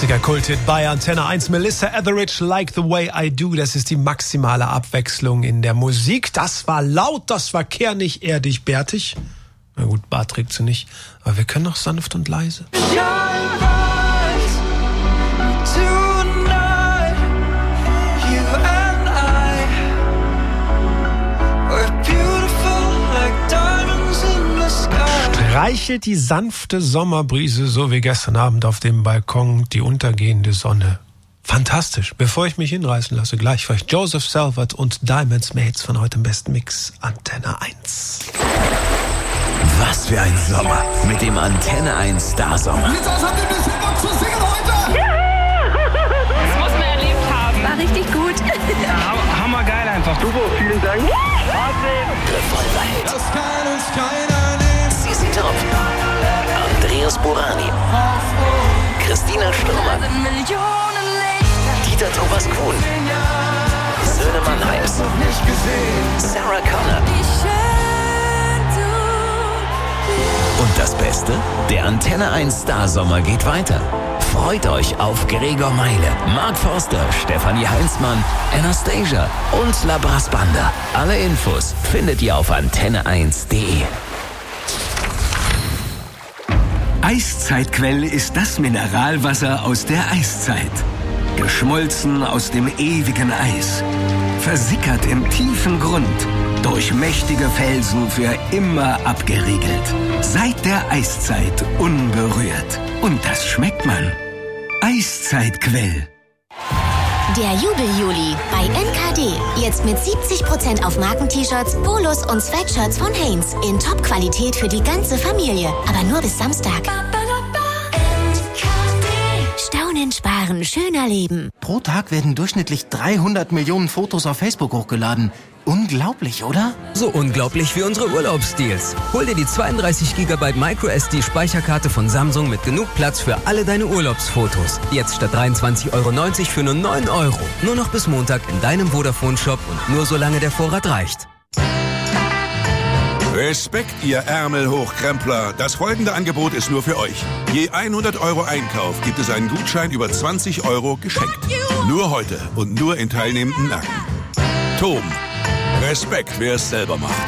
Klassiker, Kulthit bei Antenne 1. Melissa Etheridge, Like the Way I Do. Das ist die maximale Abwechslung in der Musik. Das war laut, das war kernig, erdig, bärtig. Na gut, Bart trägt sie nicht. Aber wir können noch sanft und leise. Streichelt die sanfte Sommerbrise, so wie gestern Abend auf dem Balkon, die untergehende Sonne. Fantastisch. Bevor ich mich hinreißen lasse, gleich für euch Joseph Salvat und Diamonds Mates von heute im besten Mix, Antenne 1. Was für ein Sommer mit dem Antenne 1 Starsommer. Jetzt habt ihr ein bisschen Bock zu singen heute? Das muss man erlebt haben. War richtig gut. Ja, hammergeil einfach. Super, vielen Dank. Revolverheld. Das kann uns keiner nehmen. Sisi Top. Andreas Burani. Christina Stürmer. Dieter Thomas Kuhn. Söhne Mannheims. Sarah Connor. Und das Beste? Der Antenne 1 Starsommer geht weiter. Freut euch auf Gregor Meile, Mark Forster, Stefanie Heinzmann, Anastasia und La Brass Banda. Alle Infos findet ihr auf antenne1.de. Eiszeitquell ist das Mineralwasser aus der Eiszeit. Geschmolzen aus dem ewigen Eis. Versickert im tiefen Grund. Durch mächtige Felsen für immer abgeriegelt. Seit der Eiszeit unberührt. Und das schmeckt man. Eiszeitquell. Der Jubel-Juli bei NKD. Jetzt mit 70% auf Marken-T-Shirts, Polos und Sweatshirts von Hanes. In Top-Qualität für die ganze Familie. Aber nur bis Samstag. Staunen, sparen, schöner leben. Pro Tag werden durchschnittlich 300 Millionen Fotos auf Facebook hochgeladen. Unglaublich, oder? So unglaublich wie unsere Urlaubsdeals. Hol dir die 32 GB MicroSD Speicherkarte von Samsung mit genug Platz für alle deine Urlaubsfotos. Jetzt statt 23,90 € für nur 9 €. Nur noch bis Montag in deinem Vodafone-Shop und nur solange der Vorrat reicht. Respekt, ihr Ärmelhochkrempler. Das folgende Angebot ist nur für euch. Je 100 € Einkauf gibt es einen Gutschein über 20 € geschenkt. Nur heute und nur in teilnehmenden Märkten. Tom. Respekt, wer es selber macht.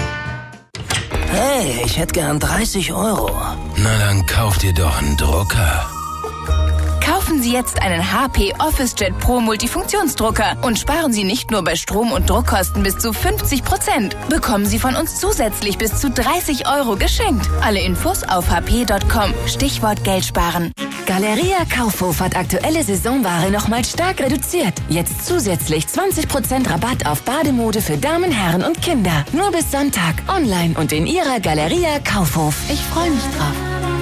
Hey, ich hätte gern 30 €. Na dann kauf dir doch einen Drucker. Kaufen Sie jetzt einen HP OfficeJet Pro Multifunktionsdrucker und sparen Sie nicht nur bei Strom- und Druckkosten bis zu 50%. Bekommen Sie von uns zusätzlich bis zu 30 € geschenkt. Alle Infos auf hp.com. Stichwort Geld sparen. Galeria Kaufhof hat aktuelle Saisonware nochmal stark reduziert. Jetzt zusätzlich 20% Rabatt auf Bademode für Damen, Herren und Kinder. Nur bis Sonntag. Online und in Ihrer Galeria Kaufhof. Ich freue mich drauf.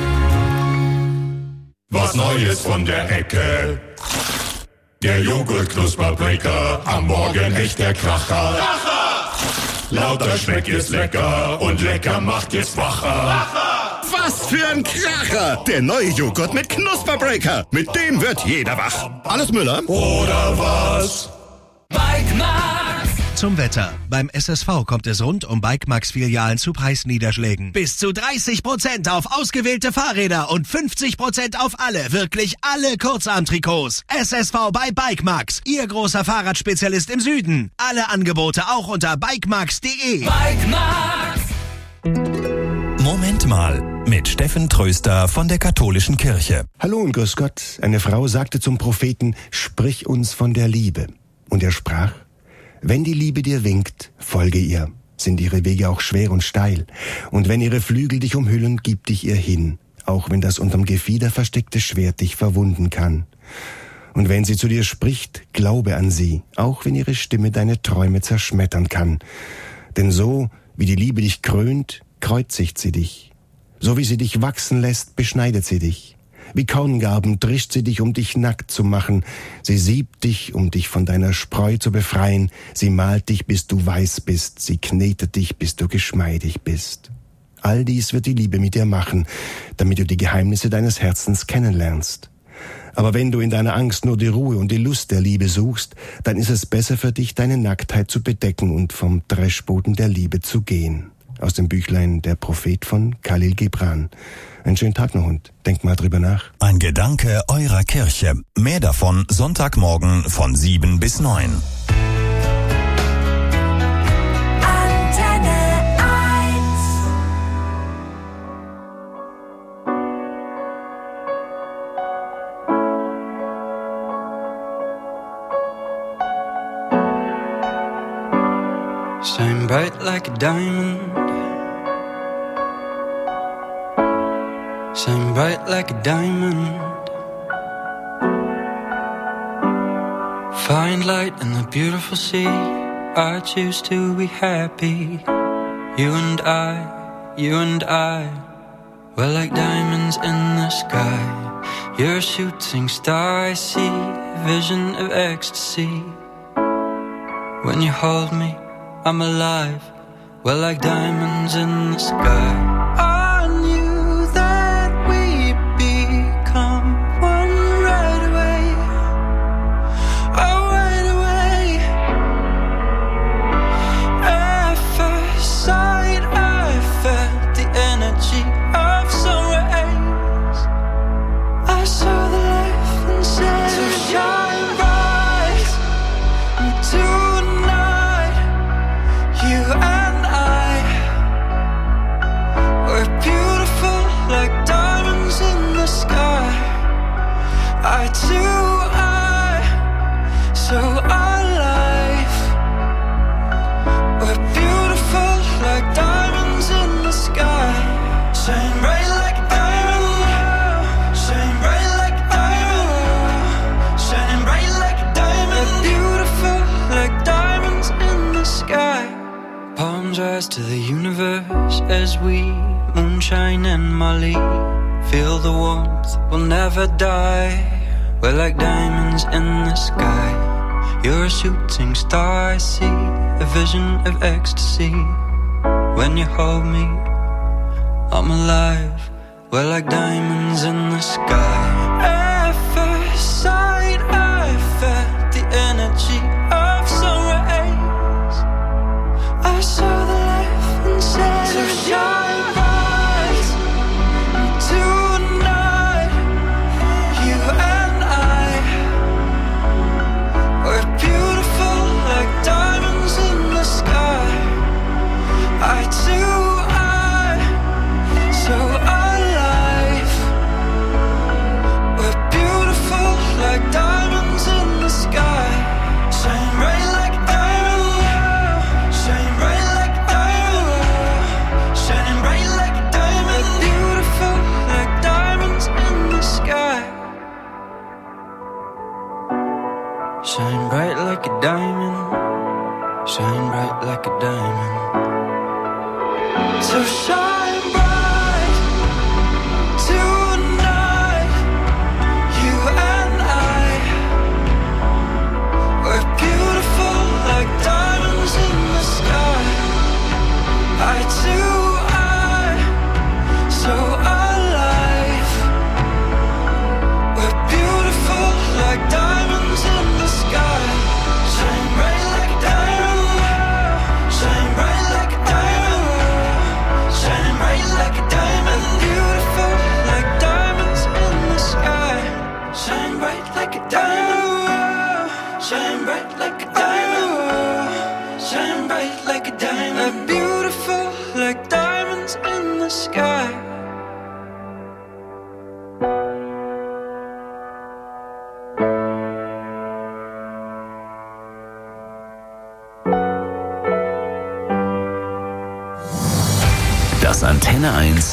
Was Neues von der Ecke. Der Joghurt-Knusperbreaker. Am Morgen echt der Kracher. Lauter Schmeck ist lecker und lecker macht jetzt wacher. Was für ein Kracher! Der neue Joghurt mit Knusperbreaker. Mit dem wird jeder wach. Alles Müller? Oder was? Bike Max. Zum Wetter. Beim SSV kommt es rund um Bike Max Filialen zu Preisniederschlägen. Bis zu 30% auf ausgewählte Fahrräder und 50% auf alle, wirklich alle Kurzarmtrikots. SSV bei Bike Max. Ihr großer Fahrradspezialist im Süden. Alle Angebote auch unter bikemax.de. Bike Max. Moment mal, mit Steffen Tröster von der Katholischen Kirche. Hallo und grüß Gott. Eine Frau sagte zum Propheten, sprich uns von der Liebe. Und er sprach, wenn die Liebe dir winkt, folge ihr. Sind ihre Wege auch schwer und steil. Und wenn ihre Flügel dich umhüllen, gib dich ihr hin. Auch wenn das unterm Gefieder versteckte Schwert dich verwunden kann. Und wenn sie zu dir spricht, glaube an sie. Auch wenn ihre Stimme deine Träume zerschmettern kann. Denn so, wie die Liebe dich krönt, kreuzigt sie dich. So wie sie dich wachsen lässt, beschneidet sie dich. Wie Korngarben drischt sie dich, um dich nackt zu machen. Sie siebt dich, um dich von deiner Spreu zu befreien. Sie malt dich, bis du weiß bist. Sie knetet dich, bis du geschmeidig bist. All dies wird die Liebe mit dir machen, damit du die Geheimnisse deines Herzens kennenlernst. Aber wenn du in deiner Angst nur die Ruhe und die Lust der Liebe suchst, dann ist es besser für dich, deine Nacktheit zu bedecken und vom Dreschboden der Liebe zu gehen. aus dem Büchlein Der Prophet von Khalil Gibran. Einen schönen Tag noch und denkt mal drüber nach. Ein Gedanke eurer Kirche. Mehr davon Sonntagmorgen von 7 bis 9. Shine bright like a diamond. Shine bright like a diamond. Find light in the beautiful sea. I choose to be happy. You and I, we're like diamonds in the sky. You're a shooting star, I see a vision of ecstasy. When you hold me, I'm alive, we're like diamonds in the sky. I knew that we'd become one right away. Oh, right away. At first sight, I felt the energy of sun rays. I saw the life inside. So shine bright tonight. You and I, we're beautiful like diamonds in the sky. Eye to eye, so our life, we're beautiful like diamonds in the sky. Shine bright like a diamond, shine bright like a diamond, shine bright like a diamond. We're beautiful like diamonds in the sky. Palms rise to the universe as we moonshine and Molly. Feel the warmth, we'll never die. We're like diamonds in the sky. You're a shooting star, I see a vision of ecstasy. When you hold me, I'm alive. We're like diamonds in the sky. At first sight, I felt the energy of sun rays. I saw the life inside. So shine bright tonight. You and I, we're beautiful like diamonds in the sky. Eye to eye, so our life, we're beautiful like diamonds in the sky. Shine bright like a diamond, shine bright like a diamond, shining bright like a diamond. We're beautiful like diamonds in the sky. Shine bright like a diamond, shine bright like a diamond. So shine bright tonight. You and I, we're beautiful like diamonds in the sky. Eye to eye, so our life, we're beautiful like diamonds in the sky. Shine bright like a diamond, shine bright like a diamond, shining bright like a diamond. Beautiful like diamonds in the sky. Shine bright like a diamond, shine bright like a diamond, shine bright like a diamond. Beautiful like diamonds in the sky. Das Antenne 1